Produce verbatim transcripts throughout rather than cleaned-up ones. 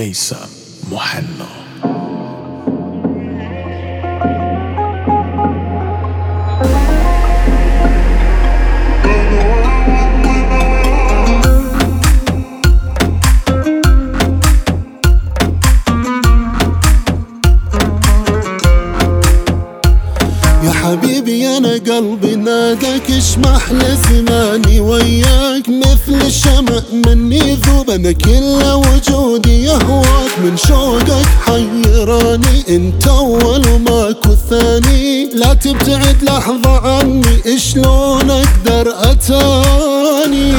میثم مهنا. يا حبيبي أنا قلبي ناداك اشمح لزماني وياك مثل الشمع مني ذوب، أنا كل وجودي يهواك من شوقك حيراني، انت أول وماكو ثاني، لا تبتعد لحظة عني شلون أقدر أتاني.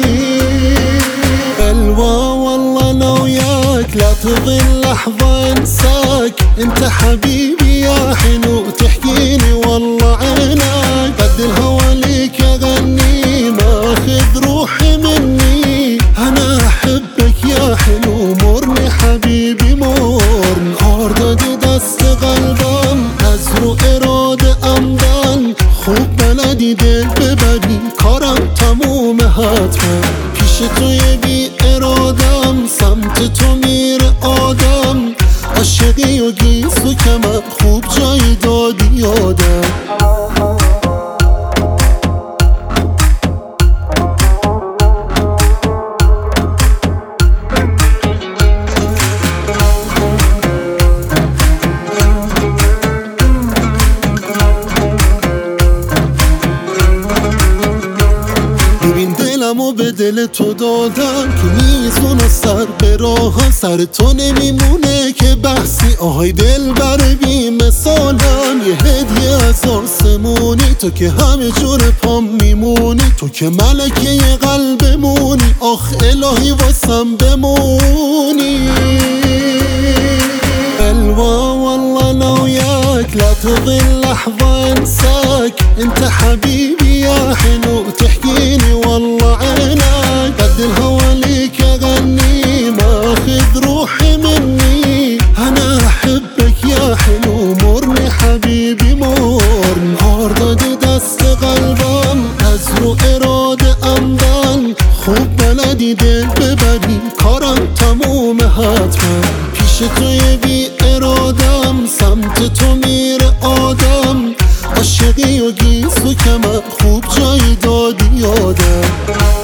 بلوى والله أنا وياك لا تظل لحظة انساك، انت حبيبي يا حلو تحكيني والله عناك، قد الهوى ليك اغني ماخذ روحي مني، انا احبك يا حلو مرني حبيبي مرني، هاردادي دست قلبم از رو اراده امدن، خوب بلدی دل ببری کارم تموم حتما، پیش توی بی ارادم سمت تو میره آدم، عاشقی و گیسو که من خوب جایی دادی یادم. ببین دلمو به دل تو دادم که میزون و سر به راهم، سر تو نمیمونه که بحثی، آهای دل بر بی مثالم، یه هدیه از آسمونی، تو که همه جور پام میمونی، تو که ملکه یه قلبمونی، آخ الهی واسم بمونی. بلوى والله أنا وياك لا تظل لحظة انساك، انت حبيبي يا حلو تحكيني والله عناك، قد الهوى ليك اغني ماخذ روحي مني، انا احبك يا حلو مرني حبيبي مرني، هاردادي دست قلبم از رو اراده امدن، خوب بلدی دل ببری کارم تموم حتما، پیش توی بی ارادم سمت تو میره آدم، عاشقی و گیسو که من خوب جایی دادی یادم.